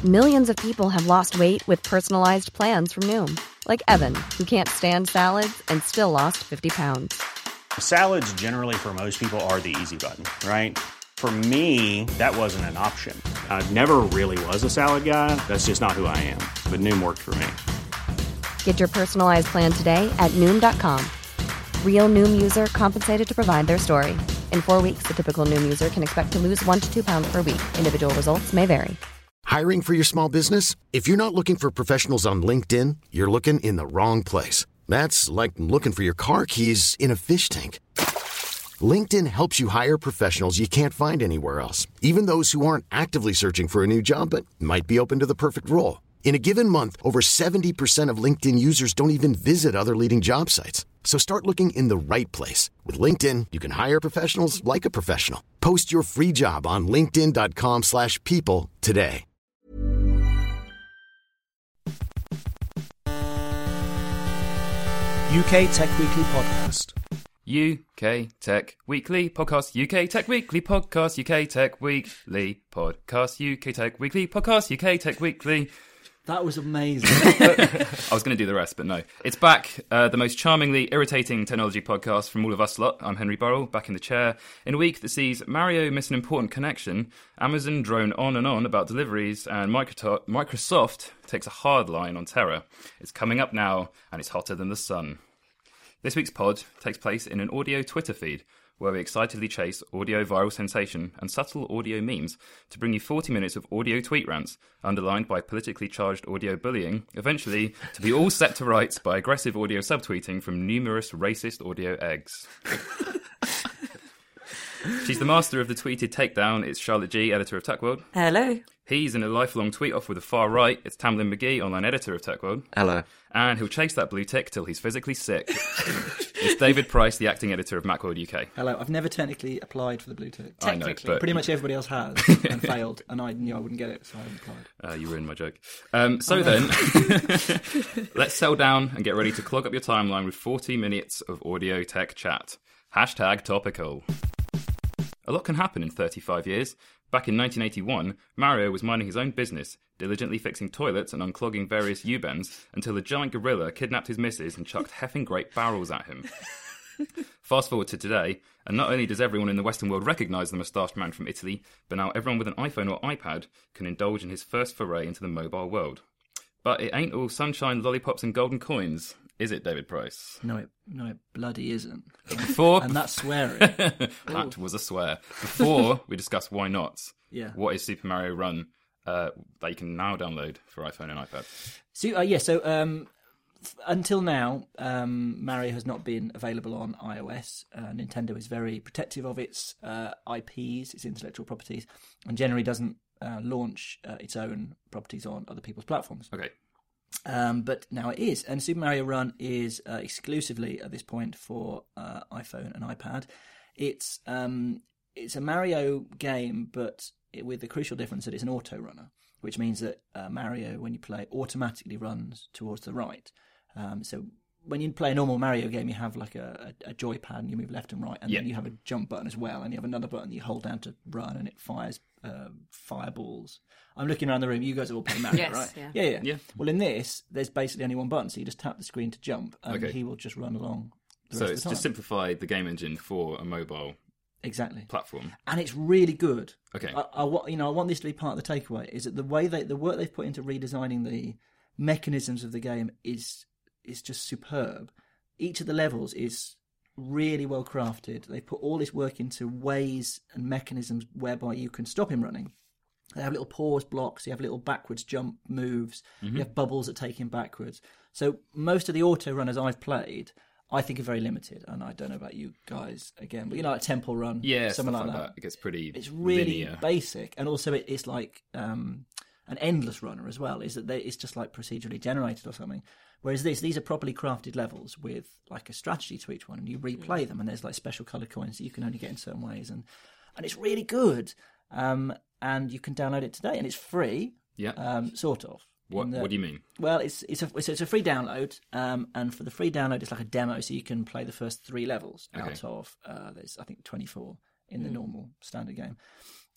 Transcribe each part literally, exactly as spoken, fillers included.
Millions of people have lost weight with personalized plans from Noom. Like Evan, who can't stand salads and still lost fifty pounds. Salads generally for most people are the easy button, right? For me, that wasn't an option. I never really was a salad guy. That's just not who I am. But Noom worked for me. Get your personalized plan today at Noom dot com. Real Noom user compensated to provide their story. In four weeks, the typical Noom user can expect to lose one to two pounds per week. Individual results may vary. Hiring for your small business? If you're not looking for professionals on LinkedIn, you're looking in the wrong place. That's like looking for your car keys in a fish tank. LinkedIn helps you hire professionals you can't find anywhere else, even those who aren't actively searching for a new job but might be open to the perfect role. In a given month, over seventy percent of LinkedIn users don't even visit other leading job sites. So start looking in the right place. With LinkedIn, you can hire professionals like a professional. Post your free job on linkedin dot com slash people today. U K Tech Weekly Podcast. U K Tech Weekly Podcast, U K Tech Weekly Podcast, U K Tech Weekly Podcast, U K Tech Weekly Podcast, U K Tech Weekly. That was amazing. I was going to do the rest, but no. It's back, uh, the most charmingly irritating technology podcast from all of us lot. I'm Henry Burrell, back in the chair. In a week that sees Mario miss an important connection, Amazon drone on and on about deliveries, and Microsoft takes a hard line on terror. It's coming up now, and it's hotter than the sun. This week's pod takes place in an audio Twitter feed, where we excitedly chase audio viral sensation and subtle audio memes to bring you forty minutes of audio tweet rants, underlined by politically charged audio bullying, eventually to be all set to rights by aggressive audio subtweeting from numerous racist audio eggs. She's the master of the tweeted takedown. It's Charlotte G, editor of TechWorld. Hello. He's in a lifelong tweet-off with the far right. It's Tamlin McGee, online editor of TechWorld. Hello. And he'll chase that blue tick till he's physically sick. It's David Price, the acting editor of Macworld U K. Hello. I've never technically applied for the blue tick. I know, but pretty much everybody else has and failed, and I knew I wouldn't get it, so I haven't applied. Uh, you ruined my joke. Um, so then, let's settle down and get ready to clog up your timeline with forty minutes of audio tech chat. Hashtag topical. A lot can happen in thirty-five years. Back in nineteen eighty-one, Mario was minding his own business, diligently fixing toilets and unclogging various U-bends until a giant gorilla kidnapped his missus and chucked heffing great barrels at him. Fast forward to today, and not only does everyone in the Western world recognise the moustached man from Italy, but now everyone with an iPhone or iPad can indulge in his first foray into the mobile world. But it ain't all sunshine, lollipops and golden coins, is it, David Price? No, it, no, it bloody isn't. Before, and that's swearing. That was a swear. Before we discuss why not, yeah. What is Super Mario Run uh, that you can now download for iPhone and iPad? So, uh, yeah, so um, f- until now, um, Mario has not been available on iOS. Uh, Nintendo is very protective of its uh, I Ps, its intellectual properties, and generally doesn't uh, launch uh, its own properties on other people's platforms. Okay. Um, but now it is, and Super Mario Run is uh, exclusively at this point for uh, iPhone and iPad. It's um, it's a Mario game, but it, with the crucial difference that it's an auto runner, which means that uh, Mario, when you play, automatically runs towards the right. Um, so when you play a normal Mario game, you have like a, a, a joypad and you move left and right, and yeah. then you have a jump button as well, and you have another button you hold down to run, and it fires uh, fireballs. I'm looking around the room. You guys are all playing Mario, yes, right? Yeah. yeah, yeah, yeah. Well, in this, there's basically only one button, so you just tap the screen to jump, and okay. he will just run along. The so rest it's of the time. just simplified the game engine for a mobile exactly platform, and it's really good. Okay, I, I want you know I want this to be part of the takeaway is that the way they the work they've put into redesigning the mechanisms of the game is is just superb. Each of the levels is really well crafted. They put all this work into ways and mechanisms whereby you can stop him running. They have little pause blocks, you have little backwards jump moves, mm-hmm. you have bubbles that take him backwards. So most of the auto runners I've played, I think are very limited, and I don't know about you guys again, but you know, like Temple Run, yeah, something like, like that. that. It gets pretty. It's really linear. basic, and also it, it's like um, an endless runner as well. Is that they, it's just like procedurally generated or something. Whereas this, these are properly crafted levels with like a strategy to each one, and you replay them, and there's like special coloured coins that you can only get in certain ways, and and it's really good. Um, and you can download it today, and it's free. Yeah. Um, sort of. What the, What do you mean? Well, it's it's a it's, it's a free download, um, and for the free download, it's like a demo, so you can play the first three levels okay. out of uh, there's I think twenty-four in the mm. normal standard game.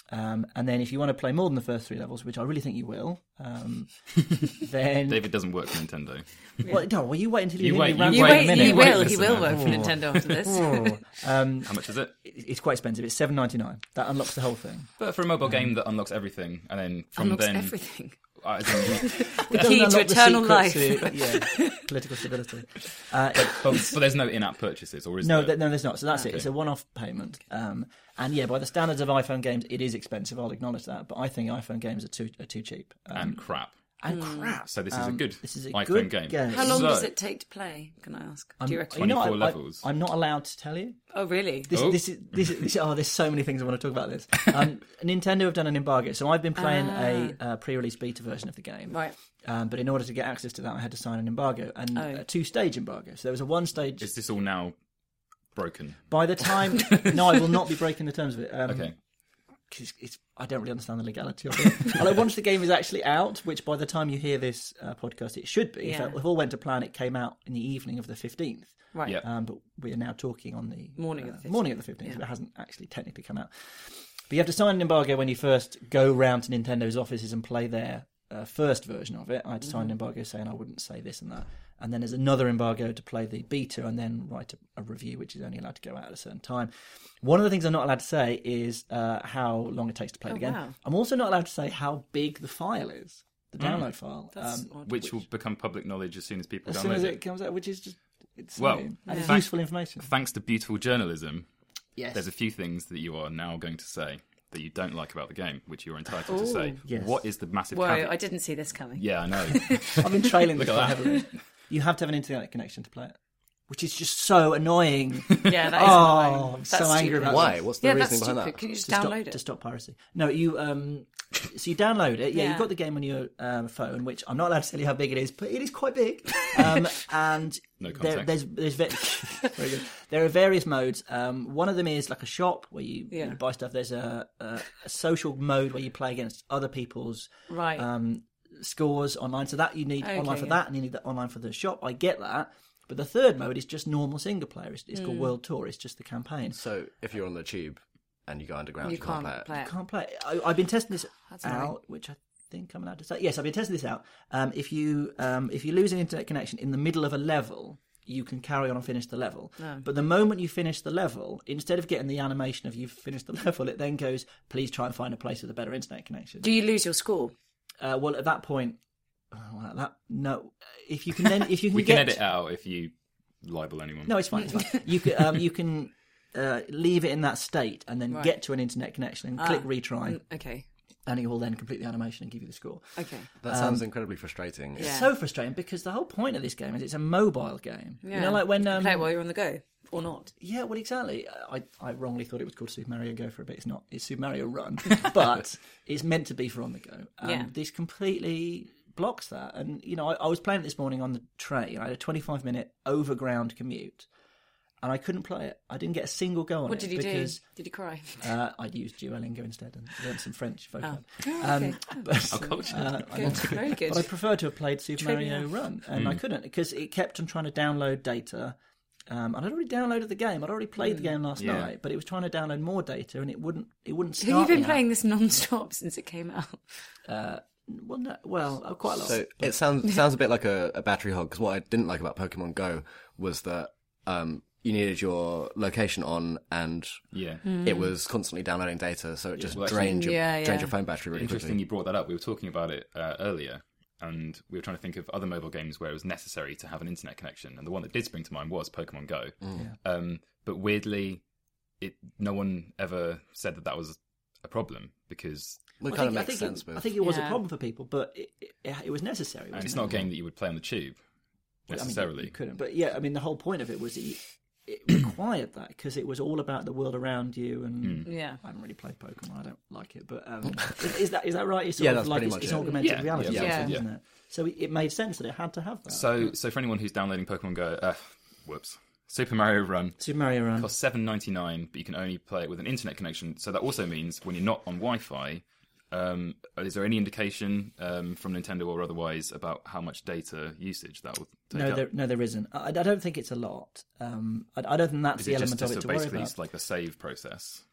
Um, and then if you want to play more than the first three levels, which I really think you will, um, then... David doesn't work for Nintendo. Well, no, well, you wait until you, You hear wait, me rant you for wait, a minute. He wait, will. He listen, will work man. for Nintendo after this. um, How much is it? it's quite expensive. It's seven ninety-nine. That unlocks the whole thing. But for a mobile game that unlocks everything, and then from Unlocks then... everything. Uh, as in, It key doesn't to unlock the eternal secret life. to, yeah, political stability. Uh, but, but there's no in-app purchases, or is no, there? th- no, there's not. So that's it. Okay. It's a one-off payment. Um, and yeah, by the standards of iPhone games, it is expensive. I'll acknowledge that. But I think iPhone games are too are too cheap. Um, And crap. and crap. So this is a Um, good this is a iPhone good game. game. How long So- does it take to play? Can I ask? Do you reckon? You know, twenty-four I, I- levels. I'm not allowed to tell you. Oh, really? This, Oh. this is this is this, oh, there's so many things I want to talk about this. Um, Nintendo have done an embargo, so I've been playing a uh, pre-release beta version of the game. Right. Um, but in order to get access to that, I had to sign an embargo, and Oh. a two-stage embargo. So there was a one-stage. Is this all now broken? By the time, no, I will not be breaking the terms of it. Um, Okay. Because it's, I don't really understand the legality of it. Although once the game is actually out, which by the time you hear this uh, podcast, it should be. Yeah. If it all went to plan, it came out in the evening of the fifteenth. Right. Yeah. Um, but we are now talking on the Morning of uh, the fifteenth. morning of the fifteenth. Yeah. So it hasn't actually technically come out. But you have to sign an embargo when you first go round to Nintendo's offices and play their uh, first version of it. I had to sign an embargo saying I wouldn't say this and that. And then there's another embargo to play the beta and then write a, a review, which is only allowed to go out at a certain time. One of the things I'm not allowed to say is uh, how long it takes to play Oh, the game. wow. I'm also not allowed to say how big the file is, the download file. That's Um, odd. Which will become public knowledge as soon as people as download soon as it. it comes out, which is just it's Well, and yeah. it's fact- useful information. Thanks to beautiful journalism, Yes. there's a few things that you are now going to say that you don't like about the game, which you're entitled to say. Yes. What is the massive Whoa, caveat? I didn't see this coming. Yeah, I know. I've been trailing this Look quite at that. heavily. You have to have an internet connection to play it, which is just so annoying. Yeah, that is Oh, annoying. I'm That's so angry stupid. about Why? What's the Yeah, that's reasoning behind stupid. that? Can you just to stop, download it? to stop piracy. No, you um, so you download it. Yeah, Yeah. you've got the game on your um, phone, which I'm not allowed to tell you how big it is, but it is quite big. Um, and No there, context. there's there's ve- very good. There are various modes. Um, one of them is like a shop where you, Yeah. you buy stuff. There's a, a, a social mode where you play against other people's Right. um, scores online. So that you need Okay, online for yeah. that, and you need that online for the shop. I get that. But the third mode is just normal single player. It's, it's Mm. called World Tour. It's just the campaign. So if you're on the tube and you go underground, You you, can't, can't play it. play it. Can't play. I, I've been testing this That's annoying. out, which I think I'm allowed to say. Yes, I've been testing this out. Um, if you um, if you lose an internet connection in the middle of a level, you can carry on and finish the level. No. But the moment you finish the level, instead of getting the animation of you've finished the level, it then goes, please try and find a place with a better internet connection. Do you lose your score? Uh, well, at that point, oh, well, that no. If you can then, if you can we get, can edit out if you libel anyone. no, it's fine. It's fine. You can um, you can uh, leave it in that state and then Right. get to an internet connection and click Ah. retry, Mm, Okay. and it will then complete the animation and give you the score. Okay. That sounds incredibly frustrating. Yeah. So frustrating because the whole point of this game is it's a mobile game. Yeah. You know, like when You can um, play it while you're on the go, or not. yeah, well, exactly. I I wrongly thought it was called Super Mario Go for a bit. It's not. It's Super Mario Run, but it's meant to be for on the go. Um, Yeah. This completely blocks that. And you know, I, I was playing it this morning on the train. I had a twenty-five minute overground commute, and I couldn't play it. I didn't get a single go on What it did you because do? Did you cry? uh, I'd used Duolingo instead and learned some French vocab. Oh, Um, okay. but, How cultured. uh, I Good. wanted to- Very good. But I prefer to have played Super Trivia. Mario Run, and I couldn't because it kept on trying to download data. Um, and I'd already downloaded the game. I'd already played the game last Yeah. night, but it was trying to download more data, and it wouldn't. It wouldn't start. Have you been me out. playing this non-stop since it came out? Uh, well, no, well, uh, quite a lot. So it sounds sounds a bit like a, a battery hog, because what I didn't like about Pokemon Go was that um, you needed your location on, and Yeah. it was constantly downloading data, so it just Well, actually- drained your Yeah, drained yeah. your phone battery really Interesting quickly. you brought that up. We were talking about it uh, earlier, and we were trying to think of other mobile games where it was necessary to have an internet connection. And the one that did spring to mind was Pokemon Go. Um, but weirdly, it no one ever said that that was a problem because, Well, it I kind of think, I makes think sense it, with. I think it was a Yeah. problem for people, but it, it, it was necessary. and wasn't it's it? not a game that you would play on the tube I mean, necessarily. you couldn't. But yeah, I mean, the whole point of it was it, it required that because it was all about the world around you. And Hmm. Yeah. I haven't really played Pokemon. I don't like it, but um, is, is that is that right? It's sort Yeah, of that's like pretty it's, much it's it. augmented Yeah, reality, yeah, sort of yeah. thing, isn't it? So it, it made sense that it had to have that. So, so for anyone who's downloading Pokemon Go, uh, whoops, Super Mario Run Super Mario Run. costs seven ninety-nine, but you can only play it with an internet connection. So that also means when you're not on Wi-Fi, um, is there any indication um, from Nintendo or otherwise about how much data usage that will take No, up? there, no, there isn't. I, I don't think it's a lot. Um, I, I don't think that's Is the it just, element of just it a, to worry basically about. it's like the save process?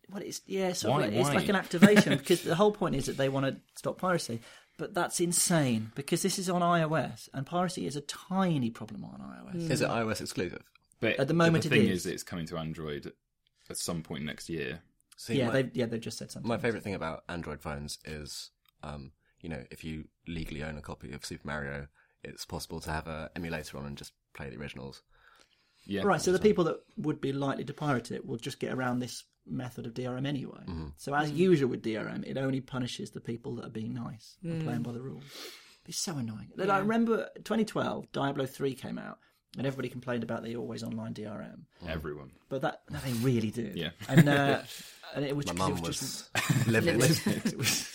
Well, it's yeah, sort Why- of like, it's why? like an activation because the whole point is that they want to stop piracy. But that's insane because this is on iOS and piracy is a tiny problem on iOS. Is it iOS exclusive? But At the moment the it thing is. is, it's coming to Android at some point next year. See, Yeah, my, they yeah they've just said something. my favourite thing about Android phones is, um, you know, if you legally own a copy of Super Mario, it's possible to have an emulator on and just play the originals. Yeah, Right, so the people that would be likely to pirate it will just get around this method of D R M anyway. Mm-hmm. So as usual with D R M, it only punishes the people that are being nice and playing by the rules. It's so annoying. Like, I remember twenty twelve, Diablo three came out, and everybody complained about the always online D R M. everyone. But that no, they really do. Yeah. and uh, and it was My 'cause it mum was was, just livid. it was,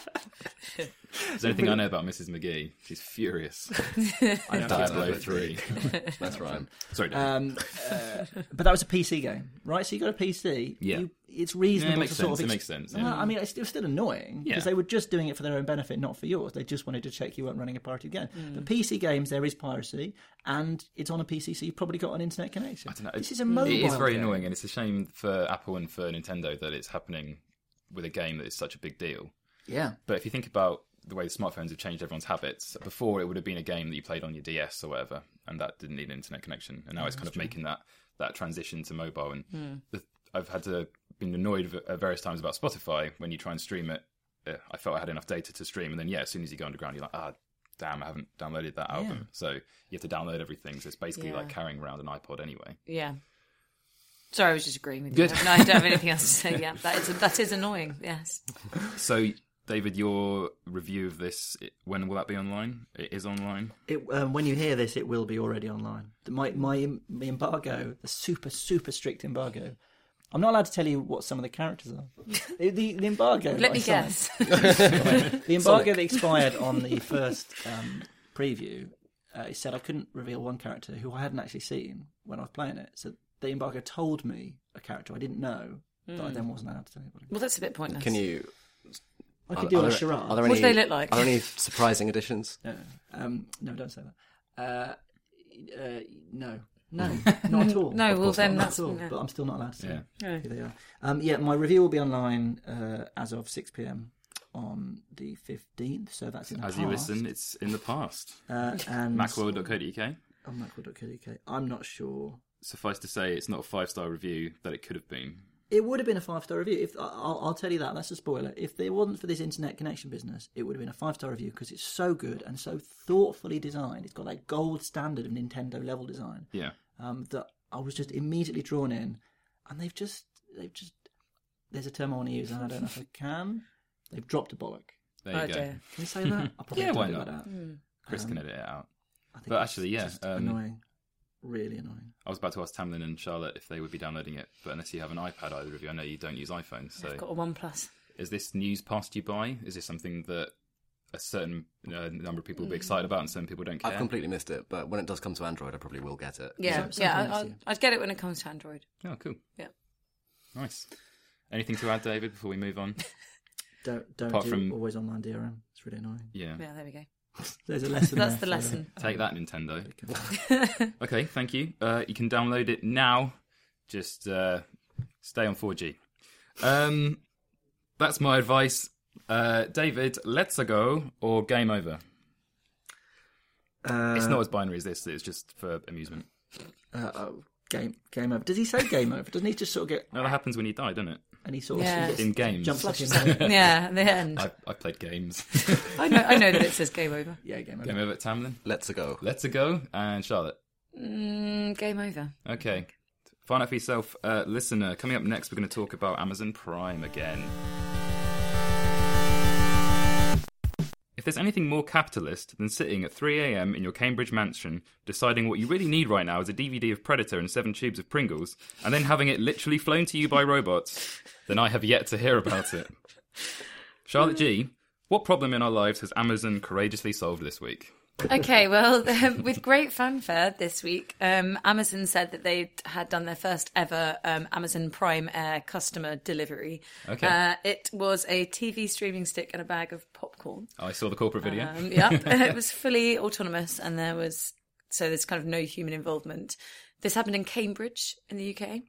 Is there anything I know about Missus McGee? She's furious. I know, Diablo Diablo three. That's right. Sorry, Dave. Um, uh, but that was a P C game, right? So you got a P C. Yeah. You, it's reasonable Yeah, it makes to sort sense, of. it makes sense, yeah. Well, I mean, it's still, still annoying because Yeah. they were just doing it for their own benefit, not for yours. They just wanted to check you weren't running a pirated game. But P C games, there is piracy, and it's on a P C, so you've probably got an internet connection. I don't know. This is a mobile. It is very game. annoying, and it's a shame for Apple and for Nintendo that it's happening with a game that is such a big deal. Yeah. But if you think about the way the smartphones have changed everyone's habits, before it would have been a game that you played on your D S or whatever, and that didn't need an internet connection. And now it's kind of making that, that transition to mobile. And the, I've had to been annoyed at various times about Spotify when you try and stream it. Uh, I felt I had enough data to stream, and then yeah, as soon as you go underground, you're like, ah, damn, I haven't downloaded that album. So you have to download everything. So it's basically Yeah. like carrying around an iPod anyway. Yeah. Sorry, I was just agreeing with Good. you. No, I don't have anything else to say. Yeah, that is that is annoying. Yes. So, David, your review of this, it- when will that be online? It is online. It, um, when you hear this, it will be already online. The- My, my, my embargo, the super, super strict embargo. I'm not allowed to tell you what some of the characters are. The, the, the embargo. that Let I me signed- guess. The embargo that expired on the first um, preview, uh, it said I couldn't reveal one character who I hadn't actually seen when I was playing it. So the embargo told me a character I didn't know that I then wasn't allowed to tell anybody. Well, that's a bit pointless. Can you? I could are- do are a there- charade. Are there What any, do they look like? Are there any surprising additions? No, um, no, don't say that. Uh, uh, no, no, not at all. No, Of well course then not, that's not at all. no. But I'm still not allowed to say Yeah. No. who they are. Um, yeah, my review will be online uh, as of six p.m. on the fifteenth. So that's in the As past. you listen, it's in the past. uh, and macworld dot co dot uk. on macworld dot co dot uk. I'm not sure. Suffice to say, it's not a five-star review that it could have been. It would have been a five star review. If I'll, I'll tell you that, that's a spoiler. If there wasn't for this internet connection business, it would have been a five star review because it's so good and so thoughtfully designed. It's got that gold standard of Nintendo level design Yeah. um, that I was just immediately drawn in. And they've just, they've just. There's a term I want to use, and I don't know if I can. They've dropped a bollock. There you Oh go. dear. Can you say that? I'll probably Yeah, have to why do not? that. Chris Um, can edit it out. I think But it's actually, yeah, just um, annoying, really annoying. I was about to ask Tamlin and Charlotte if they would be downloading it, but unless you have an iPad, either of you, I know you don't use iPhones. So, I've got a OnePlus. is this news passed you by? Is this something that a certain uh, number of people will be excited about and some people don't care? I've completely missed it, but when it does come to Android, I probably will get it. Yeah, So- yeah. something I, else, I, yeah. I'd get it when it comes to Android. Oh, cool. Yeah. Nice. Anything to add, David, before we move on? Don't don't Apart do from- always online D R M. It's really annoying. Yeah. Yeah, there we go. There's a lesson. That's there the for- lesson. Take that, Nintendo. Okay, thank you. Uh, you can download it now. Just uh, stay on four G. Um, that's my advice. Uh, David, let's go or game over. Uh, It's not as binary as this. It's just for amusement. Uh, oh, game game over. Does he say game over? Doesn't he just sort of get No, that happens when you die, doesn't it? and he sort of Yeah. he gets- In games. jumps up Flushes in out. Yeah, at the end. I've, I've played games. I know. I know that it says game over. Yeah, game over. game over, Tamlin. Let's go. Let's go. And Charlotte. Mm, game over. Okay. Find out for yourself, uh, listener. Coming up next, we're going to talk about Amazon Prime again. If there's anything more capitalist than sitting at three a.m. in your Cambridge mansion, deciding what you really need right now is a D V D of Predator and seven tubes of Pringles, and then having it literally flown to you by robots, then I have yet to hear about it. Charlotte G., what problem in our lives has Amazon courageously solved this week? Okay, well, with great fanfare this week, um, Amazon said that they had done their first ever um, Amazon Prime Air customer delivery. Okay. Uh, it was a T V streaming stick and a bag of popcorn. I saw the corporate video. Um, yeah, it was fully autonomous, and there was so there's kind of no human involvement. This happened in Cambridge in the U K.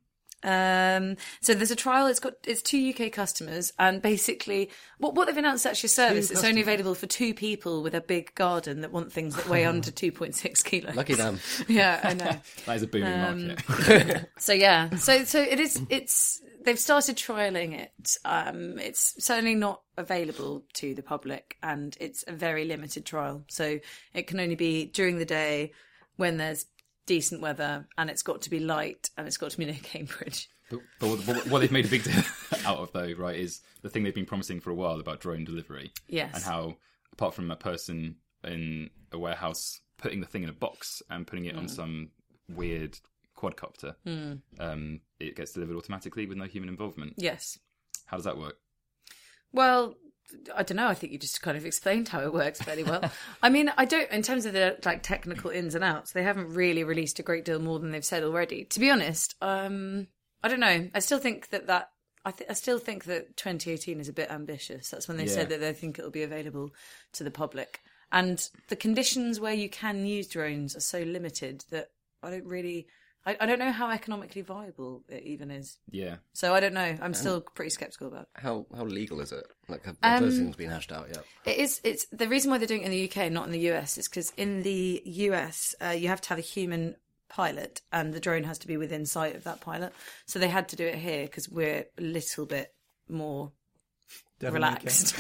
Um, so there's a trial. It's got it's two U K customers, and basically what what they've announced is actually a service. It's only available for two people with a big garden that want things that weigh under two point six kilos. Lucky them. Yeah, I know. That is a booming Um, market. So yeah, so so it is. It's they've started trialing it. Um, it's certainly not available to the public, and it's a very limited trial. So it can only be during the day when there's decent weather, and it's got to be light, and it's got to be near Cambridge. But, but what, what they've made a big deal out of, though, right, is the thing they've been promising for a while about drone delivery. Yes. And how, apart from a person in a warehouse putting the thing in a box and putting it Mm. on some weird quadcopter, Mm. um, it gets delivered automatically with no human involvement. Yes. How does that work? Well, I don't know. I think you just kind of explained how it works fairly well. I mean, I don't, in terms of the like technical ins and outs, they haven't really released a great deal more than they've said already. To be honest, um, I don't know. I still think that that, I, th- I still think that twenty eighteen is a bit ambitious. That's when they Yeah. said that they think it'll be available to the public. And the conditions where you can use drones are so limited that I don't really, I, I don't know how economically viable it even is. Yeah. So I don't know. I'm still pretty sceptical about it. How how legal is it? Like, have, have those Um, things been hashed out yet? It is. It's the reason why they're doing it in the U K, not in the U S, is because in the U S uh, you have to have a human pilot, and the drone has to be within sight of that pilot. So they had to do it here because we're a little bit more Devil relaxed.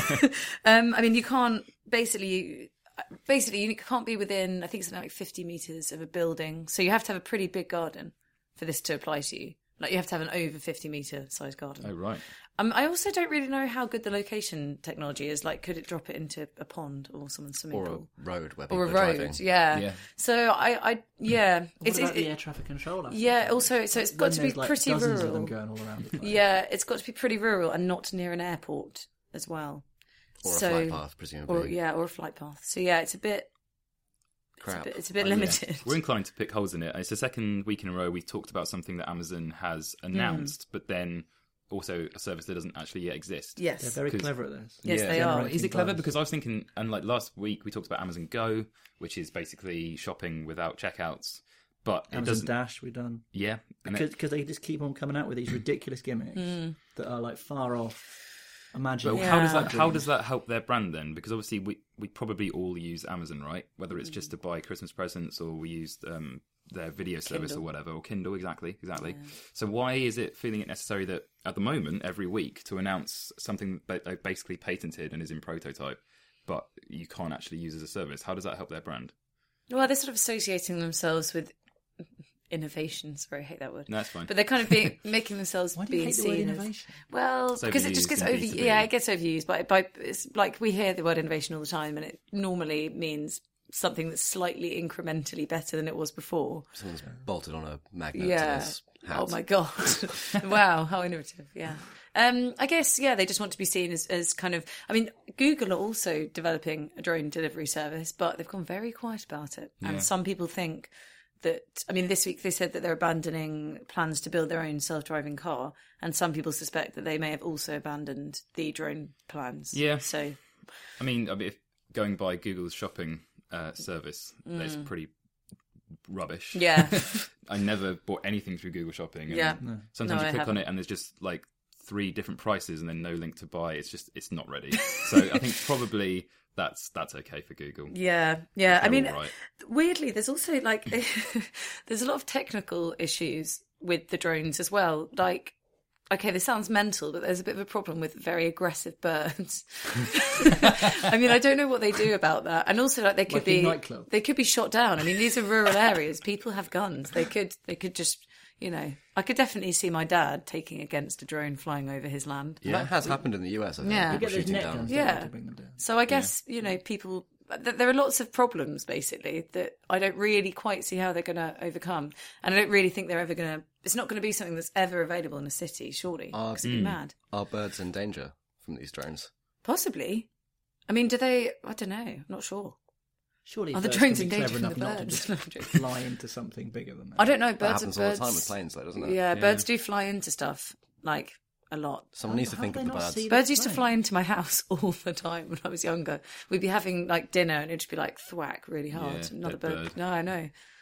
um, I mean, you can't basically. You, Basically, you can't be within, I think, something like fifty metres of a building. So you have to have a pretty big garden for this to apply to you. Like, you have to have an over fifty metre size garden. Oh, right. Um, I also don't really know how good the location technology is. Like, could it drop it into a pond or someone's swimming Or pool? a road where people Or a are road, driving? yeah. Yeah. So I, I yeah. What it's, about it, the air traffic control? aspect? yeah, also, so it's got When to be there's, like, pretty dozens rural. of them going all around the place. Yeah, it's got to be pretty rural and not near an airport as well. Or so, a flight path, presumably. Or, yeah, or a flight path. So yeah, it's a bit... Crap. It's a bit, it's a bit Oh, yeah. limited. We're inclined to pick holes in it. It's the second week in a row we've talked about something that Amazon has Hmm. announced, but then also a service that doesn't actually yet exist. Yes. They're very 'Cause- clever at this. Yes, Yeah. they are. Generating Is it clever? buzz. Because I was thinking, and like last week we talked about Amazon Go, which is basically shopping without checkouts, but it Amazon doesn't. Dash, we've done. Yeah, and it- Because because they just keep on coming out with these ridiculous gimmicks Hmm. that are like far off. Imagine. but how does Yeah. that how does that help their brand then? Because obviously we, we probably all use Amazon, right? Whether it's just to buy Christmas presents or we use um, their video service Kindle. or whatever, or Kindle, exactly, exactly. So why is it feeling it necessary that at the moment every week to announce something that they've basically patented and is in prototype, but you can't actually use as a service? How does that help their brand? Well, they're sort of associating themselves with innovation. Sorry, I hate that word. No, that's fine. But they're kind of being making themselves Why do you being hate the word seen as innovation? well It's because it just overused gets in over. B two B. Yeah, it gets overused. By by it's like we hear the word innovation all the time, and it normally means something that's slightly incrementally better than it was before. Someone's bolted on a magnet Yeah. to this hat. Oh my god! Wow, how innovative! Yeah. Um, I guess yeah, they just want to be seen as, as kind of. I mean, Google are also developing a drone delivery service, but they've gone very quiet about it. And Yeah. some people think that. I mean, this week they said that they're abandoning plans to build their own self-driving car, and some people suspect that they may have also abandoned the drone plans. Yeah. So I mean, I mean, if going by Google's shopping uh, service, that's pretty rubbish. Mm. yeah, I never bought anything through Google Shopping. And Yeah. Sometimes No, you I click on haven't. it and there's just like three different prices and then no link to buy. It's just it's not ready. So I think probably that's that's okay for Google. yeah, yeah. I They're mean, all right. weirdly, there's also like there's a lot of technical issues with the drones as well. Like, okay, this sounds mental, but there's a bit of a problem with very aggressive birds. I mean, I don't know what they do about that. And also, like, they could Like in be nightclub. they could be shot down. I mean, these are rural areas. People have guns. They could they could just. You know, I could definitely see my dad taking against a drone flying over his land. That has happened in the U S, I think. Yeah. You People get those shooting net down. guns Yeah. yeah. to bring them down. So I guess, you know, people, th- there are lots of problems, basically, that I don't really quite see how they're going to overcome. And I don't really think they're ever going to, it's not going to be something that's ever available in a city, surely. Ah, Because it'd be mad. Are birds in danger from these drones? Possibly. I mean, do they, I don't know, I'm not sure. Surely Are the birds drones can in be danger clever from enough the not to birds? just No, I'm joking. fly into something bigger than that. I don't know, That birds happens are all birds. the time with planes, though, doesn't it? Yeah, birds do fly into stuff, like, a lot. Someone needs to How think do of they the not birds. see Birds the used to plane? fly into my house all the time when I was younger. We'd be having like dinner and it'd just be like thwack really hard. Yeah, Another dead bird. bird. No, I know.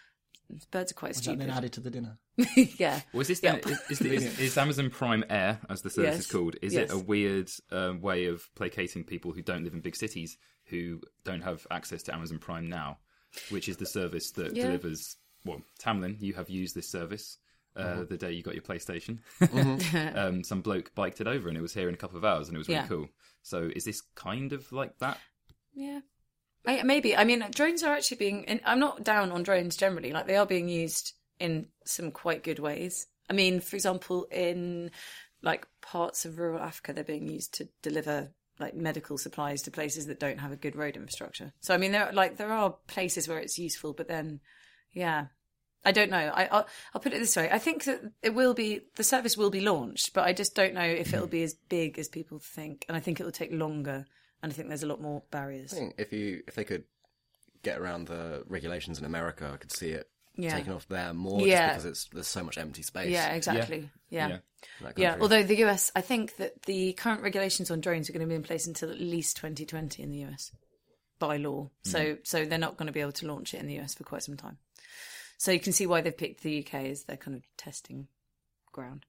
birds are quite Was that stupid. then added to the dinner? yeah. Was this Yeah. then, is, is, is, is Amazon Prime Air, as the service Yes. is called, is Yes. it a weird uh, way of placating people who don't live in big cities who don't have access to Amazon Prime now, which is the service that Yeah. delivers... Well, Tamlin, you have used this service uh, Mm-hmm. the day you got your PlayStation. um, some bloke biked it over and it was here in a couple of hours and it was really Yeah. cool. So is this kind of like that? Yeah. May- Maybe. I mean, drones are actually being... And I'm not down on drones generally. Like, they are being used in some quite good ways. I mean, for example, in, like, parts of rural Africa, they're being used to deliver, like, medical supplies to places that don't have a good road infrastructure. So, I mean, there, like, there are places where it's useful, but then, yeah... I don't know. I, I'll, I'll put it this way. I think that it will be, the service will be launched, but I just don't know if it'll be as big as people think. And I think it will take longer. And I think there's a lot more barriers. I think if you if they could get around the regulations in America, I could see it Yeah. taking off there more, Yeah. just because it's there's so much empty space. Yeah, exactly. Yeah. Yeah. in that Yeah. country. Although the U S, I think that the current regulations on drones are going to be in place until at least twenty twenty in the U S by law. So, so they're not going to be able to launch it in the U S for quite some time. So you can see why they've picked the U K as their kind of testing ground.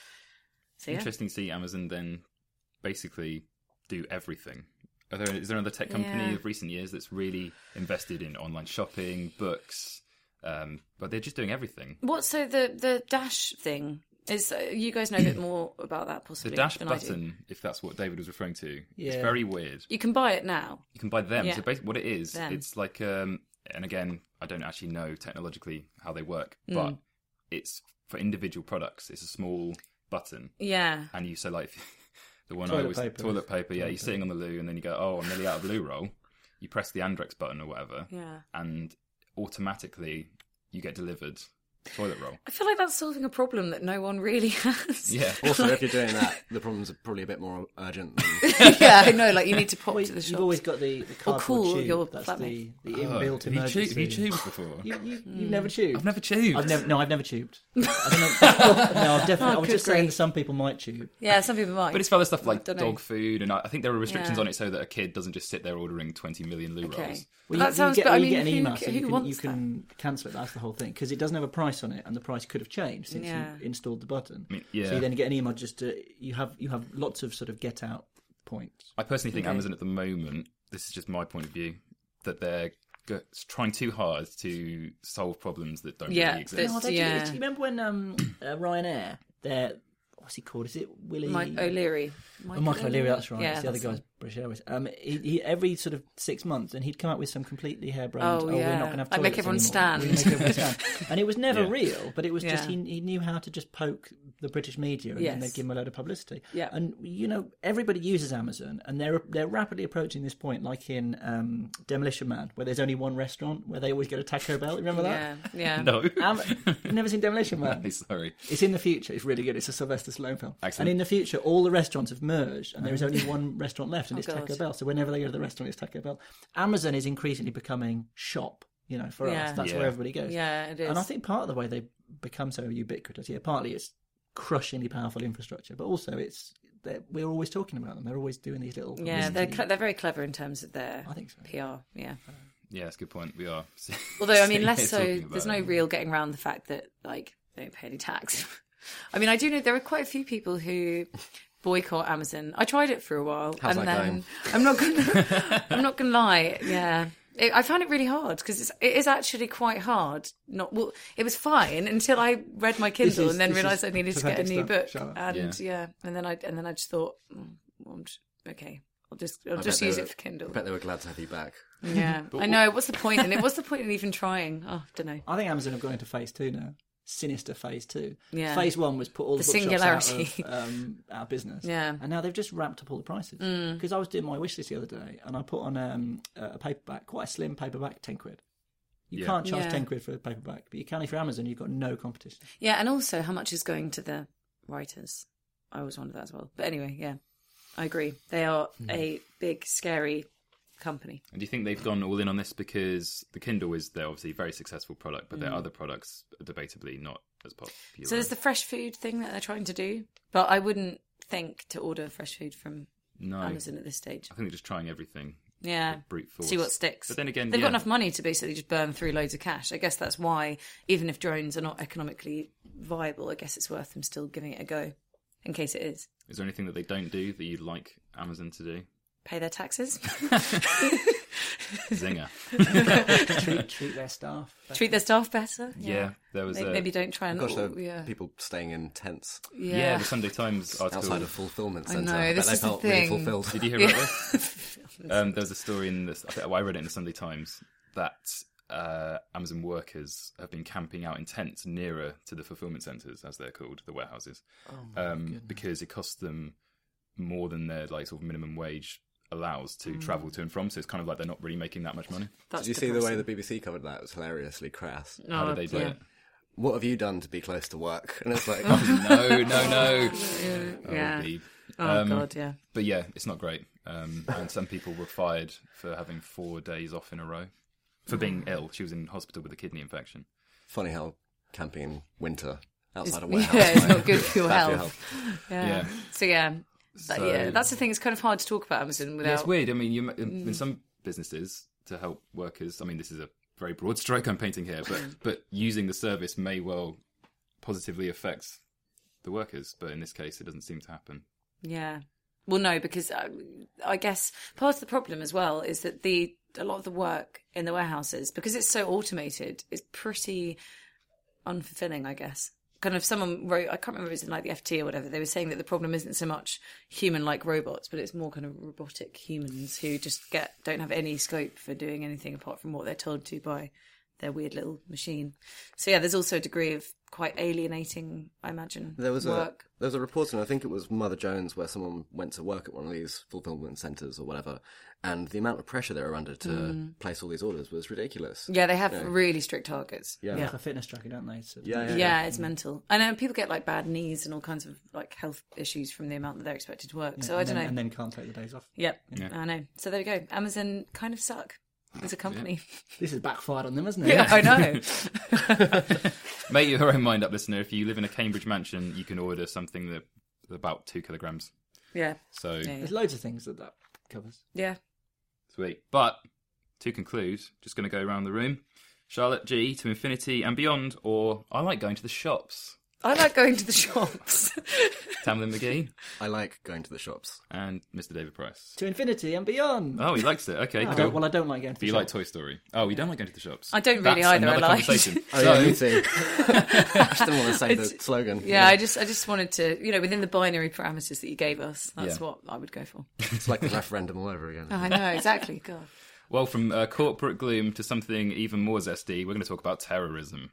So yeah. Interesting to see Amazon then basically do everything. Are there, is there another tech company Yeah. of recent years that's really invested in online shopping, books, um, but they're just doing everything? What, so the, the Dash thing, is uh, you guys know a bit more about that The possibly dash than I do. button, if that's what David was referring to, is Yeah. very weird. You can buy it now. You can buy them. Yeah. So basically what it is, Them. it's like, um, and again, I don't actually know technologically how they work, Mm. but it's for individual products. It's a small button. Yeah. And you, so like, the one Toilet I always, paper. toilet paper, yeah, you're sitting on the loo and then you go, oh, I'm nearly out of loo roll. You press the Andrex button or whatever, Yeah. and automatically you get delivered toilet roll. I feel like that's solving a problem that no one really has. Yeah. Also, if you're doing that, the problems are probably a bit more urgent. Than... yeah, I know, like you need to pop Well, to the you've shop. always got the, the cardboard cool tube. your That's the, flatmate. the Oh, inbuilt have, you emergency. tubed, have you tubed before? You, you, Mm. you've never tubed? I've never tubed. I've never. No, I've never tubed. I don't know. no, I've definitely. Oh, I was good just saying grief. that some people might tube. Yeah, some people might. But it's for other stuff like Don't know. dog food, and I I think there are restrictions Yeah. on it so that a kid doesn't just sit there ordering twenty million loo Okay. rolls. Well, that you, sounds you get, good. I you mean, get an who, email, so who you can, wants you can cancel it. That's the whole thing because it doesn't have a price on it, and the price could have changed since Yeah. you installed the button. I mean, yeah. So you then get an email just to you have you have lots of sort of get out points. I personally think Okay. Amazon at the moment, this is just my point of view, that they're go- trying too hard to solve problems that don't Yeah, really exist. that's- No, they do. yeah. It's- You remember when um, uh, Ryanair, they're what's he called? Is it Willie? Mike O'Leary. Oh, Michael O'Leary, that's right. Yeah, it's the other that's guy's British Airways. Um, he, he, every sort of six months, and he'd come up with some completely harebrained. Oh, Oh, we're yeah. not going to have Like, make toilets everyone anymore. stand. We're gonna make everyone stand. And it was never Yeah. real, but it was just Yeah. he, he knew how to just poke the British media, and Yes. then they'd give him a load of publicity. Yeah. And you know, everybody uses Amazon, and they're they're rapidly approaching this point, like in um, Demolition Man, where there's only one restaurant where they always get a Taco Bell. Remember that? Yeah, yeah. No. Am- You've never seen Demolition Man? Sorry. It's in the future. It's really good. It's a Sylvester Stallone film. Excellent. And in the future, all the restaurants have merged, and there is only one restaurant left, and Oh, it's God. Taco Bell. So whenever they go to the restaurant, it's Taco Bell. Amazon is increasingly becoming shop. You know, for Yeah. us, that's Yeah. where everybody goes. Yeah, it is. And I think part of the way they become so ubiquitous, yeah, partly it's crushingly powerful infrastructure, but also it's they're- we're always talking about them. They're always doing these little. yeah, they're publicity- cle they're very clever in terms of their I think so. P R. Yeah. Yeah, that's a good point. We are. Although I mean, less Talking so. about There's no it. real getting around the fact that like they don't pay any tax. I mean, I do know there are quite a few people who boycott Amazon. I tried it for a while, How's and that then going? I'm not gonna. I'm not gonna lie. Yeah. It, I found it really hard because it's, it is actually quite hard. Not well, it was fine until I read my Kindle is- and then this is realised I needed to get a pathetic new stuff, book. Charlotte. And Yeah. yeah. and then I and then I just thought, mm, well, I'm just, okay, I'll just I'll I just bet they use were- it for Kindle. I bet they were glad to have you back. Yeah, I know. What's the point? And it what's the point in even trying? Oh, I don't know. I think Amazon have gone into phase two now. Sinister phase two. Yeah. Phase one was put all the, The bookshops out singularity. of, um, out of business. Yeah. And now they've just ramped up all the prices. Because I was doing my wish list the other day, and I put on um, a paperback, quite a slim paperback, ten quid. You Yeah. can't charge Yeah. ten quid for a paperback, but you can if you're Amazon. You've got no competition. Yeah, and also how much is going to the writers? I always wondered that as well. But anyway, yeah, I agree. They are a big, scary company. And do you think they've gone all in on this because the Kindle is their obviously very successful product, but their other products are debatably not as popular? So there's the fresh food thing that they're trying to do, but I wouldn't think to order fresh food from no. Amazon at this stage. I think they're just trying everything. Yeah, brute force. See what sticks. But then again, they've yeah. got enough money to basically just burn through loads of cash. I guess that's why, even if drones are not economically viable, I guess it's worth them still giving it a go, in case it is. Is there anything that they don't do that you'd like Amazon to do? Pay their taxes. Zinger. treat, treat their staff better. Treat their staff better. Yeah, Yeah, there was maybe, a... maybe don't try and. Gosh, there oh, are yeah. people staying in tents yeah, Yeah, the Sunday Times article. outside of fulfillment I centre. know, I bet this they is the felt really thing. fulfilled. Did you hear about this? Um, there was a story in this. I, think, well, I read it in the Sunday Times that uh, Amazon workers have been camping out in tents nearer to the fulfillment centres, as they're called, the warehouses, um, because it costs them more than their like sort of minimum wage allows to travel to and from. So it's kind of like they're not really making that much money. That's Did you see the way depressing. the B B C covered that? It was hilariously crass. How Oh, did they do yeah. it? What have you done to be close to work? And it's like, No, no, no. Yeah. Oh, Beeb. Oh Um, god, yeah. But yeah, it's not great. Um, and some people were fired for having four days off in a row for being ill. She was in hospital with a kidney infection. funny how camping in winter outside a It's- warehouse. yeah, it's like, not good for your bad for health. Yeah. Yeah. So yeah, that, So- yeah, that's the thing. It's kind of hard to talk about Amazon without. Yeah, it's weird. I mean, you, in, in some businesses to help workers, I mean, this is a very broad stroke I'm painting here, but but using the service may well positively affect the workers. But in this case, it doesn't seem to happen. Yeah. Well, no, because uh, I guess part of the problem as well is that the a lot of the work in the warehouses, because it's so automated, is pretty unfulfilling, I guess. Kind of someone wrote, I can't remember if it was in like the F T or whatever, they were saying that the problem isn't so much human-like robots, but it's more kind of robotic humans who just get don't have any scope for doing anything apart from what they're told to by their weird little machine. So yeah, there's also a degree of quite alienating, I imagine, There was work. a there was a report, and I think it was Mother Jones, where someone went to work at one of these fulfillment centres or whatever, and the amount of pressure they were under to Mm. place all these orders was ridiculous. Yeah, they have Yeah. really strict targets. Yeah. Yeah, like a fitness tracker, don't they? So Yeah, yeah, Yeah, it's mental. I know people get like bad knees and all kinds of like health issues from the amount that they're expected to work. Yeah, so I and don't then, know. And then can't take the days off. Yep, Yeah. I know. So there we go. Amazon kind of suck as a company. This has backfired on them, hasn't it? Yeah, I know. Make your own mind up, listener. If you live in a Cambridge mansion, you can order something that about two kilograms. Yeah, So yeah, There's loads of things that that covers. yeah. sweet. But to conclude, just going to go around the room. Charlotte G to infinity and beyond, or I like going to the shops. I like going to the shops. Tamlin McGee I like going to the shops. and Mister David Price. To infinity and beyond. Oh, he likes it. Okay, I cool. don't, well, I don't like going to Do the you like shop. Toy Story? Oh, you don't like going to the shops. I don't really That's either, another I lied. conversation. Oh, so, yeah, me too. I just didn't want to say the It's- slogan. Yeah, I just, I just wanted to, you know, within the binary parameters that you gave us, that's Yeah. what I would go for. It's like the referendum all over again. Oh, I know exactly. God. well, from uh, corporate gloom to something even more zesty, we're going to talk about terrorism.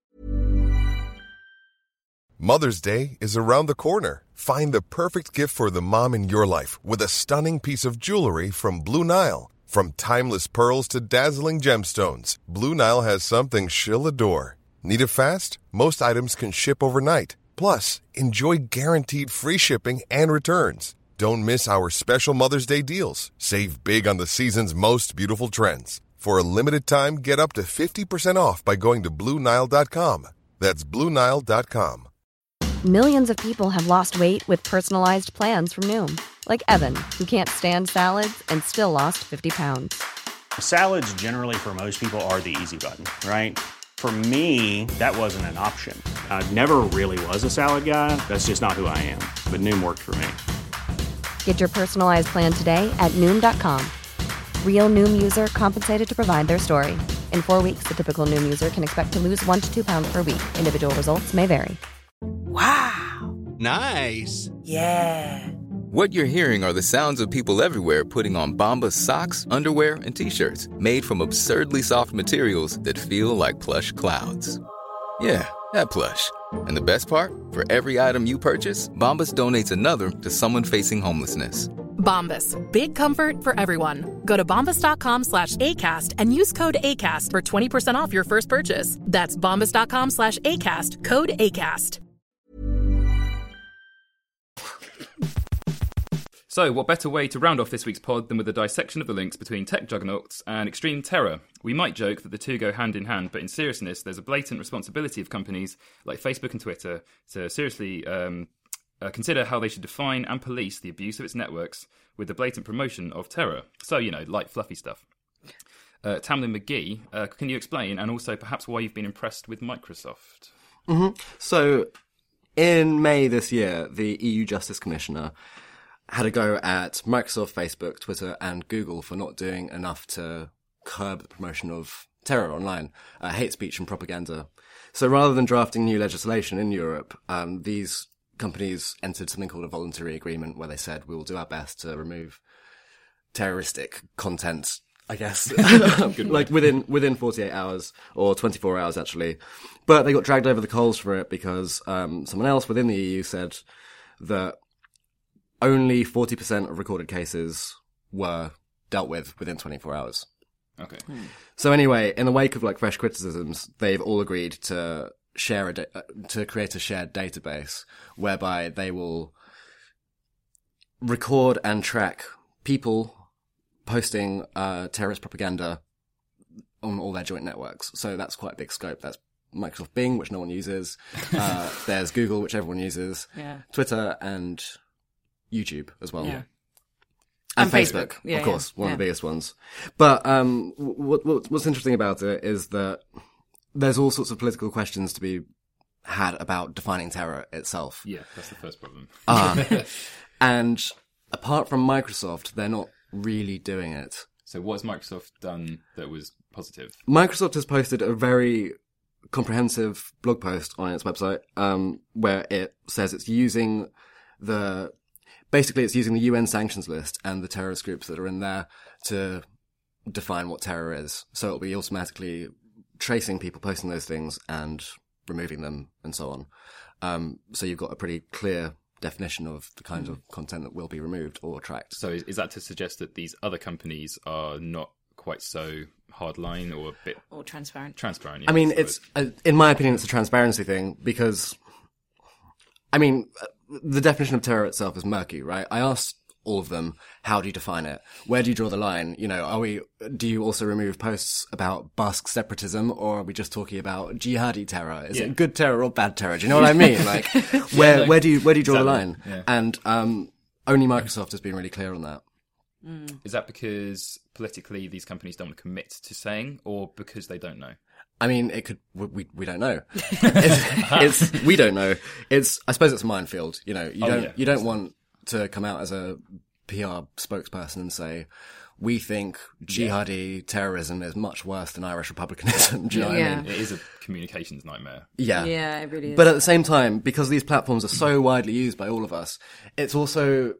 Mother's Day is around the corner. Find the perfect gift for the mom in your life with a stunning piece of jewelry from Blue Nile. From timeless pearls to dazzling gemstones, Blue Nile has something she'll adore. Need it fast? Most items can ship overnight. Plus, enjoy guaranteed free shipping and returns. Don't miss our special Mother's Day deals. Save big on the season's most beautiful trends. For a limited time, get up to fifty percent off by going to Blue Nile dot com. That's Blue Nile dot com. Millions of people have lost weight with personalized plans from Noom, like Evan, who can't stand salads and still lost fifty pounds. Salads generally for most people are the easy button, right? For me, that wasn't an option. I never really was a salad guy. That's just not who I am. But Noom worked for me. Get your personalized plan today at Noom dot com. Real Noom user compensated to provide their story. In four weeks, the typical Noom user can expect to lose one to two pounds per week. Individual results may vary. Wow. Nice. Yeah. What you're hearing are the sounds of people everywhere putting on Bombas socks, underwear, and T-shirts made from absurdly soft materials that feel like plush clouds. Yeah, that plush. And the best part? For every item you purchase, Bombas donates another to someone facing homelessness. Bombas. Big comfort for everyone. Go to bombas dot com slash ACAST and use code ACAST for twenty percent off your first purchase. That's bombas dot com slash ACAST. Code ACAST. So, what better way to round off this week's pod than with a dissection of the links between tech juggernauts and extreme terror? We might joke that the two go hand in hand, but in seriousness, there's a blatant responsibility of companies like Facebook and Twitter to seriously um, uh, consider how they should define and police the abuse of its networks with the blatant promotion of terror. So, you know, light, fluffy stuff. Uh, Tamlin McGee, uh, can you explain, and also perhaps why you've been impressed with Microsoft? Mm-hmm. So, in May this year, the E U Justice Commissioner had a go at Microsoft, Facebook, Twitter, and Google for not doing enough to curb the promotion of terror online, uh, hate speech and propaganda. So rather than drafting new legislation in Europe, um, these companies entered something called a voluntary agreement where they said, we will do our best to remove terroristic content, I guess, like within within forty-eight hours, or twenty-four hours actually. But they got dragged over the coals for it because um, someone else within the E U said that only forty percent of recorded cases were dealt with within twenty-four hours. Okay. Hmm. So anyway, in the wake of like fresh criticisms, they've all agreed to share a da- to create a shared database whereby they will record and track people posting uh, terrorist propaganda on all their joint networks. So that's quite a big scope. That's Microsoft Bing, which no one uses. Uh, there's Google, which everyone uses. Yeah. Twitter and YouTube as well. Yeah. And, And Facebook, Facebook. Yeah, of course, yeah. one Yeah. of the biggest ones. But um, what, what, what's interesting about it is that there's all sorts of political questions to be had about defining terror itself. Yeah, that's the first problem. Uh, and apart from Microsoft, they're not really doing it. So what has Microsoft done that was positive? Microsoft has posted a very comprehensive blog post on its website um, where it says it's using the... Basically, it's using the U N sanctions list and the terrorist groups that are in there to define what terror is. So it'll be automatically tracing people posting those things and removing them and so on. Um, so you've got a pretty clear definition of the kind mm. of content that will be removed or tracked. So is, is that to suggest that these other companies are not quite so hardline or a bit... Or transparent. Transparent, yeah. I mean, it's, uh, in my opinion, it's a transparency thing because, I mean... the definition of terror itself is murky, right? I asked all of them, how do you define it? Where do you draw the line? You know, are we, do you also remove posts about Basque separatism, or are we just talking about jihadi terror? Is yeah. it good terror or bad terror? Do you know what I mean? Like, where, yeah, no, where do you, where do you draw exactly. the line? Yeah. And, um, only Microsoft has been really clear on that. Mm. Is that because politically these companies don't want to commit to saying, or because they don't know? I mean, it could, we, we don't know. it's, it's, we don't know. It's, I suppose it's a minefield, you know, you oh, don't, yeah. you don't want to come out as a P R spokesperson and say, we think jihadi yeah. terrorism is much worse than Irish republicanism. Do you know yeah. what I mean? It is a communications nightmare. Yeah. Yeah, it really is. But at the same time, because these platforms are so widely used by all of us, it's also,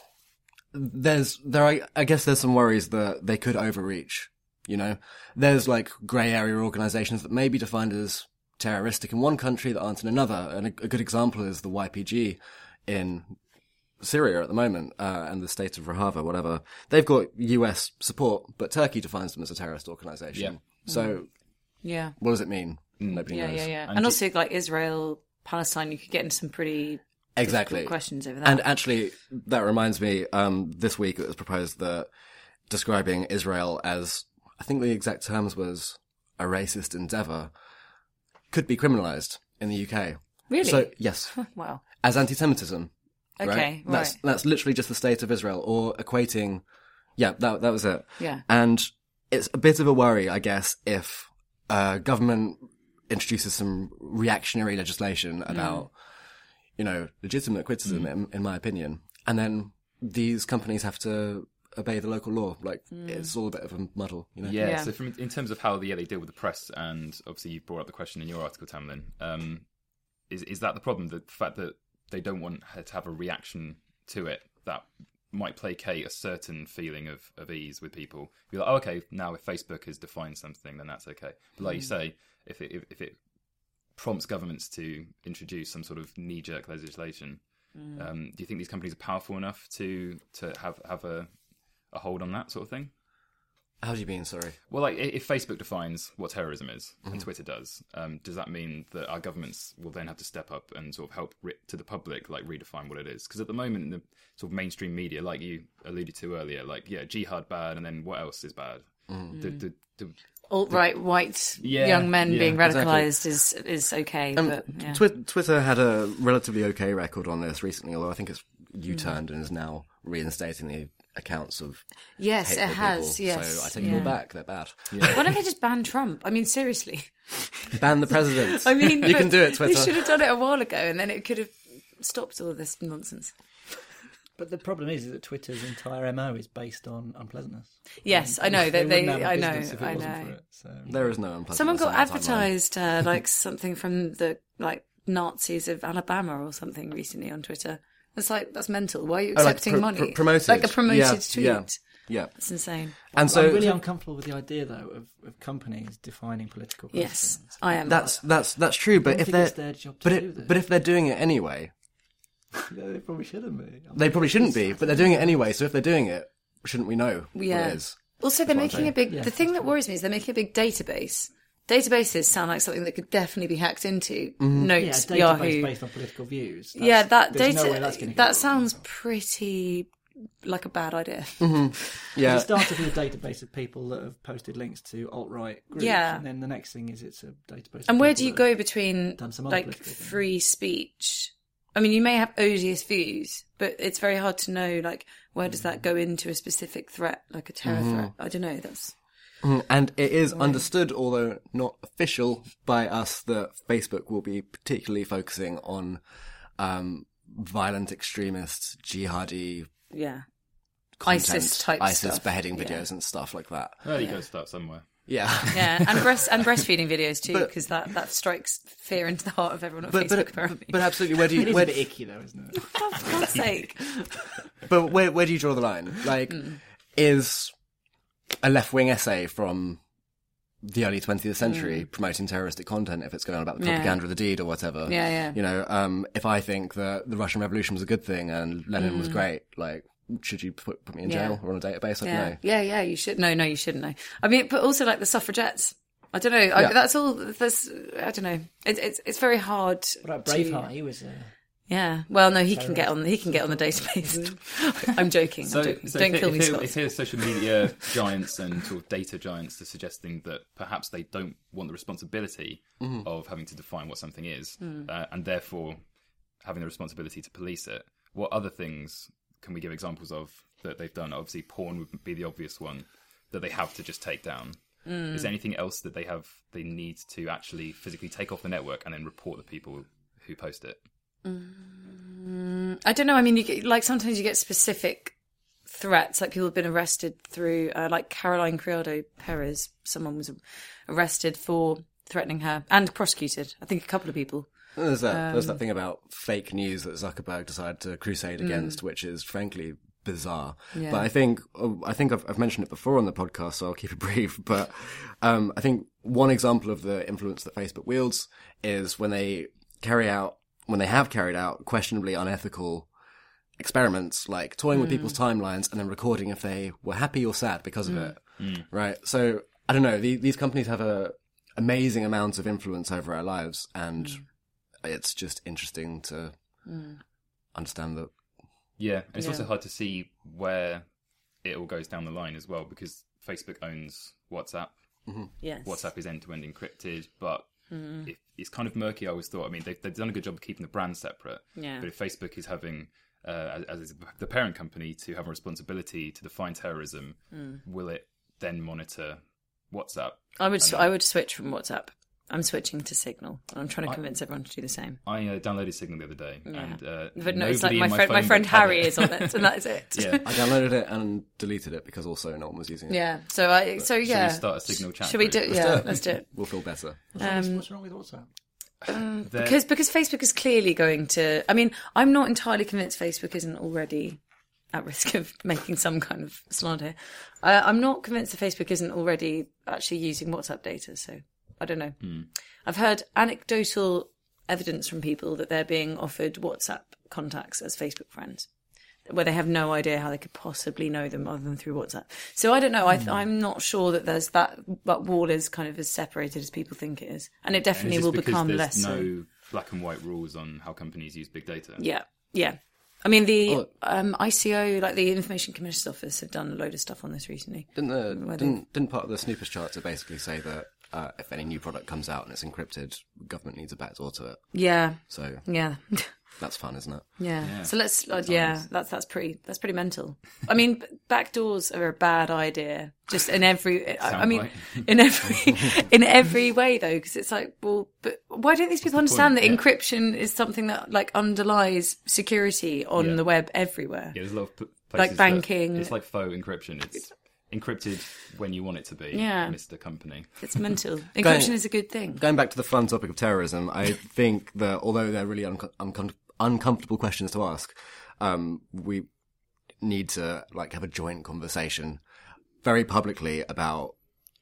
there's, there are, I guess there's some worries that they could overreach. You know, there's like grey area organisations that may be defined as terroristic in one country that aren't in another. And a, a good example is the Y P G in Syria at the moment, uh, and the state of Rojava, whatever. They've got U S support, but Turkey defines them as a terrorist organisation. Yeah. So, yeah, what does it mean? Nobody yeah, knows. yeah, yeah. And And do- also, like Israel, Palestine, you could get into some pretty Exactly. difficult questions over that. And actually, that reminds me, um, this week it was proposed that describing Israel as, I think the exact terms was a racist endeavour, could be criminalised in the U K. Really? So, yes. Wow. As anti-Semitism. Okay, right. That's, that's literally just the state of Israel, or equating, yeah, that, that was it. Yeah. And it's a bit of a worry, I guess, if uh government introduces some reactionary legislation about, mm. you know, legitimate criticism, mm. in, in my opinion, and then these companies have to obey the local law. Like, mm. it's all a bit of a muddle, you know? Yeah, Yeah. so from in terms of how yeah, they deal with the press, and obviously you brought up the question in your article, Tamlin, um, is is that the problem, the fact that they don't want to have a reaction to it that might placate a certain feeling of, of ease with people? Be like, oh, okay, now if Facebook has defined something, then that's okay. But like mm. you say, if it if, if it prompts governments to introduce some sort of knee-jerk legislation, mm. um, do you think these companies are powerful enough to to have have a a hold on that sort of thing? How do you mean, sorry? Well, like, if Facebook defines what terrorism is, Mm-hmm. and Twitter does, um, does that mean that our governments will then have to step up and sort of help re- to the public, like, redefine what it is? Because at the moment, the sort of mainstream media, like you alluded to earlier, like, yeah, jihad bad, and then what else is bad? The, the, the, alt-right white Yeah, young men yeah, being exactly. radicalised is is okay. Um, but yeah. Twi- Twitter had a relatively okay record on this recently, although I think it's U-turned Mm. and is now reinstating the accounts of Yes, it hateful has. people. Yes, So I take yeah. it all back. They're bad. Why don't they just ban Trump? I mean, seriously. Ban the president. I mean, you but can do it, Twitter. They should have done it a while ago, and then it could have stopped all of this nonsense. But the problem is, is that Twitter's entire M O is based on unpleasantness. Yes, I know. They, They they, wouldn't have a I know. business if it I wasn't know. for it, so. There is no unpleasantness. Someone got on that timeline. advertised uh, like something from the like Nazis of Alabama or something recently on Twitter. It's like, that's mental. Why are you Oh, like accepting pro- money? pro- promoted. Like a promoted Yeah, tweet. yeah. Yeah. That's insane. And so I'm really uncomfortable with the idea, though, of, of companies defining political Yes, questions. I am. that's that's that's true. But don't if think they're it's their job to but do it, this. but if they're doing it anyway, Yeah, they probably shouldn't be. I they mean, probably shouldn't it's- be. But they're doing it anyway. So if they're doing it, shouldn't we know Yeah. what it is? Also, they're That's what I'm making a big. Yeah, the thing that's that true. worries me is they're making a big database. Databases sound like something that could definitely be hacked into. Mm-hmm. Yeah, a Notes, database Yahoo. based on political views. That's- Yeah, that there's data. no way that's gonna get that wrong. sounds pretty like a bad idea. Yeah. It started with a database of people that have posted links to alt-right groups, Yeah. and then the next thing is it's a database. And of where people do you that go have between done some other like political things. free speech? I mean, you may have odious views, but it's very hard to know like where does that go into a specific threat, like a terror Mm-hmm. threat. I don't know. That's Mm, And it is understood, although not official, by us that Facebook will be particularly focusing on um, violent extremists, jihadi yeah. content, ISIS type ISIS stuff. beheading Yeah. videos and stuff like that. well, you got to start somewhere. Yeah. Yeah, and breast and breastfeeding videos too, But- because that, that strikes fear into the heart of everyone on But, Facebook. but, apparently, but absolutely, where do It you is where, a bit icky, though, isn't it? oh, for God's sake! but where where do you draw the line? Like, Mm. is a left wing essay from the early twentieth century Mm. promoting terroristic content if it's going on about the Yeah. propaganda of the deed or whatever? Yeah, yeah. You know, um, if I think that the Russian Revolution was a good thing and Lenin was great, like, should you put, put me in Mm. Yeah. jail or on a database? I don't Yeah, know. yeah, yeah. You should. No, no, you shouldn't know. I mean, but also like the suffragettes. I don't know. I, Yeah. that's all. There's. I don't know. It, it's it's very hard. What about to- Braveheart? He was. Uh, Yeah. Well, no, he can get on. He can get on the database. I'm joking. So, I'm joking. so Don't if, kill if, me, if, Scott. if here's social media giants and sort of data giants are suggesting that perhaps they don't want the responsibility of having to define what something is, Hmm. uh, and therefore having the responsibility to police it, what other things can we give examples of that they've done? Obviously, porn would be the obvious one that they have to just take down. Hmm. Is there anything else that they have they need to actually physically take off the network and then report the people who post it? I don't know. I mean, you get, like sometimes you get specific threats. Like people have been arrested through, uh, like Caroline Criado Perez. Someone was arrested for threatening her and prosecuted. I think a couple of people. There's that, there's Um, that thing about fake news that Zuckerberg decided to crusade against, which is frankly bizarre. Mm. Yeah. But I think oh, I think I've, I've mentioned it before on the podcast, so I'll keep it brief. But um, I think one example of the influence that Facebook wields is when they carry out, when they have carried out questionably unethical experiments, like toying with people's timelines and then recording if they were happy or sad because of it. Right. So I don't know. The, these companies have a amazing amount of influence over our lives, and it's just interesting to understand that. Yeah, and it's Yeah. also hard to see where it all goes down the line as well, because Facebook owns WhatsApp. Yes. WhatsApp is end-to-end encrypted, but it, it's kind of murky, I always thought. I mean, they've, they've done a good job of keeping the brand separate, Yeah. but if Facebook is having, uh, as, as the parent company, to have a responsibility to define terrorism, will it then monitor WhatsApp? I would. And I would switch from WhatsApp. I'm switching to Signal. I'm trying to I- convince everyone to do the same. I uh, downloaded Signal the other day, Yeah. and uh, But no, it's like nobody my in friend. My phone friend book had Harry it. is on it, and that's it. Yeah. I downloaded it and deleted it because also no one was using it. Yeah. So I. So Should yeah. we start a Signal chat Should we do? group? Yeah. Let's do it. We'll feel better. what's, wrong, what's wrong with WhatsApp? They're- Because because Facebook is clearly going to. I mean, I'm not entirely convinced Facebook isn't already at risk of making some kind of slander. I, I'm not convinced that Facebook isn't already actually using WhatsApp data. So I don't know. I've heard anecdotal evidence from people that they're being offered WhatsApp contacts as Facebook friends, where they have no idea how they could possibly know them other than through WhatsApp. So I don't know. I th- I'm not sure that there's that, that wall is kind of as separated as people think it is, and it and definitely it's will just because become there's less. so. no black and white rules on how companies use big data. Yeah, yeah. I mean, the Oh. um, I C O, like the Information Commissioner's Office, have done a load of stuff on this recently. Didn't the Where didn't, didn't part of the Snoopers charter basically say that uh, if any new product comes out and it's encrypted, government needs a backdoor to it? Yeah, So yeah. that's fun, isn't it? Yeah. Yeah. So let's, uh, yeah, that's that's pretty that's pretty mental. I mean, b- backdoors are a bad idea. Just in every, I, I Sound mean, like. in every in every way though, because it's like, well, but why don't these people understand point, that yeah. encryption is something that like underlies security on Yeah. the web everywhere? Yeah, there's a lot of p- places Like that- banking. It's like faux encryption. It's encrypted when you want it to be, Yeah. Mister Company. It's mental. Going- Encryption is a good thing. Going back to the fun topic of terrorism, I think that although they're really uncom- uncom- uncomfortable questions to ask, um, we need to like have a joint conversation very publicly about,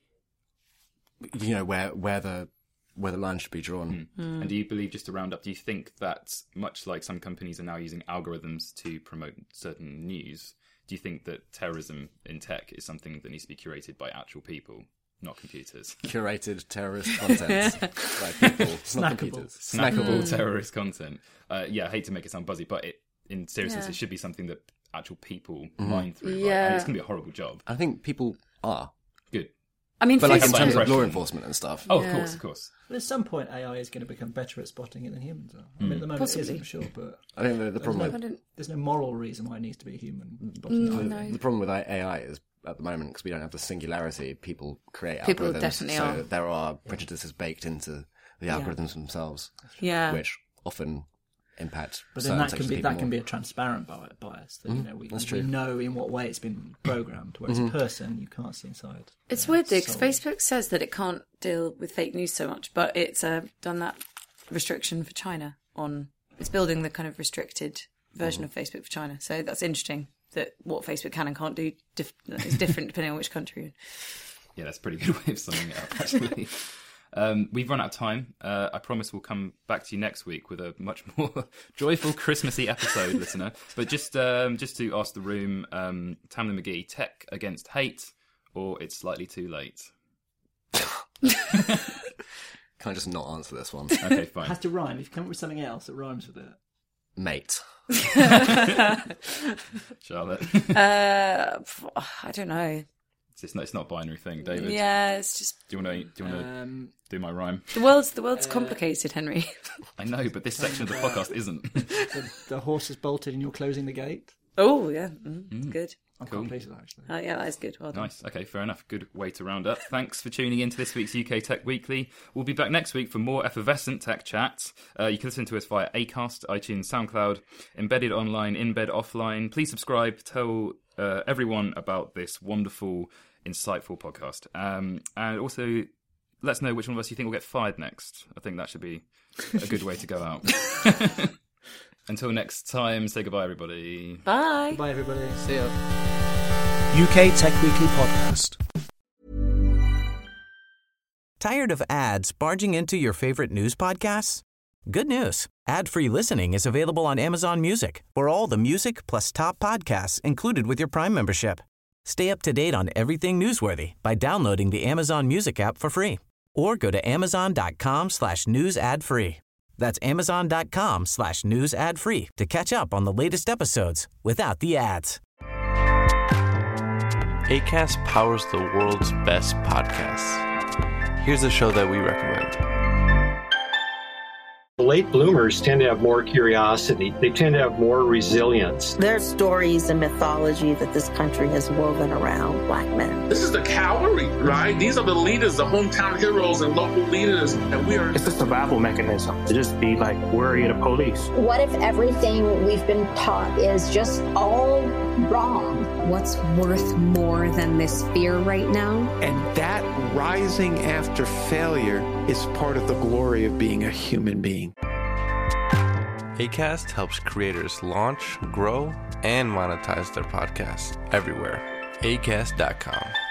you know, where where the where the line should be drawn. And do you believe, just to round up, do you think that much like some companies are now using algorithms to promote certain news, do you think that terrorism in tech is something that needs to be curated by actual people, not computers? Curated terrorist content by people, not Snackable. computers. Snackable terrorist content. Uh, yeah, I hate to make it sound buzzy, but it, in seriousness, Yeah. it should be something that actual people mine through. Right? Yeah. And it's going to be a horrible job. I think people are, Good. I mean, but like in Facebook- terms of law impression. enforcement and stuff. Oh, of Yeah. course, of course. But at some point, A I is going to become better at spotting it than humans are. I mean, at the moment Possibly. it is, I'm sure, but I think the, the there's problem no, with I don't- there's no moral reason why it needs to be a human spotting it. Mm, either. no. The problem with A I is, at the moment, because we don't have the singularity, people create People algorithms. definitely so are. there are prejudices baked into the algorithms themselves, Yeah. which often impact But certain then that can sections be of people that can more. be a transparent bi- bias. That you know we, that's we true. know in what way it's been programmed. Whereas a person, you can't see inside. It's uh, weird though, because soul. Facebook says that it can't deal with fake news so much, but it's uh, done that restriction for China on. It's building the kind of restricted version of Facebook for China. So that's interesting that what Facebook can and can't do dif- is different depending on which country you're in. Yeah, that's a pretty good way of summing it up, actually. Um, we've run out of time. Uh, I promise we'll come back to you next week with a much more joyful, Christmassy episode, listener. But just um, just to ask the room, um, Tamlin McGee, tech against hate, or it's slightly too late? Can I just not answer this one? Okay, It fine. has to rhyme. If you come up with something else that rhymes with it. Mate. Charlotte, Uh, I don't know. it's, just not, it's not a binary thing. David, Yeah, it's just do you want to do you want to Um, do my rhyme? the world's the world's complicated, Henry. I know, but this section of the podcast isn't. the, the horse is bolted and you're closing the gate. Oh yeah, mm, good. I'm Cool. quite pleased with that, actually. Uh, yeah, that is good. Well done. Nice. Okay, fair enough. Good way to round up. Thanks for tuning in to this week's U K Tech Weekly. We'll be back next week for more effervescent tech chat. Uh, you can listen to us via Acast, iTunes, SoundCloud, embedded online, in bed, offline. Please subscribe. Tell uh, everyone about this wonderful, insightful podcast. Um, and also, let us know which one of us you think will get fired next. I think that should be a good way to go out. Until next time, say goodbye, everybody. Bye. Bye, everybody. See ya. U K Tech Weekly Podcast. Tired of ads barging into your favorite news podcasts? Good news. Ad-free listening is available on Amazon Music for all the music plus top podcasts included with your Prime membership. Stay up to date on everything newsworthy by downloading the Amazon Music app for free or go to amazon.com slash news ad free. That's amazon.com slash news ad free to catch up on the latest episodes without the ads. Acast powers the world's best podcasts. Here's a show that we recommend. Late bloomers tend to have more curiosity. They tend to have more resilience. There's stories and mythology that this country has woven around black men. This is the cavalry, right? These are the leaders, the hometown heroes and local leaders. And we are... It's a survival mechanism to just be like worry of the police. What if everything we've been taught is just all wrong? What's worth more than this fear right now? And that rising after failure is part of the glory of being a human being. Acast helps creators launch, grow, and monetize their podcasts everywhere. acast dot com.